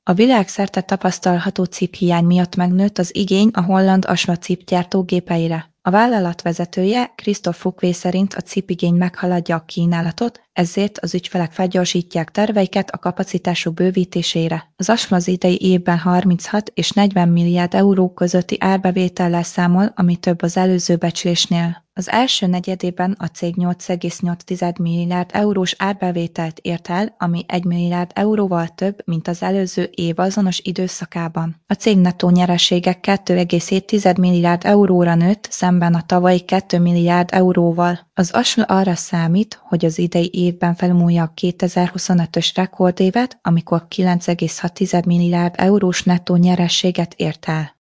A világszerte tapasztalható ciphiány miatt megnőtt az igény a holland Asma-cipgyártó gépeire. A vállalat vezetője, Christoph Fouquet szerint a cipigény meghaladja a kínálatot, ezért az ügyfelek felgyorsítják terveiket a kapacitásuk bővítésére. Az Asma az idei évben 36 és 40 milliárd euró közötti árbevétellel számol, ami több az előző becslésnél. Az első negyedében a cég 8,8 milliárd eurós árbevételt ért el, ami 1 milliárd euróval több, mint az előző év azonos időszakában. A cég nettó nyeresége 2,7 milliárd euróra nőtt, szemben a tavalyi 2 milliárd euróval. Az Asma arra számít, hogy az idei évben felmúlja a 2025-ös rekordévet, amikor 9,6 milliárd eurós nettó nyereséget ért el.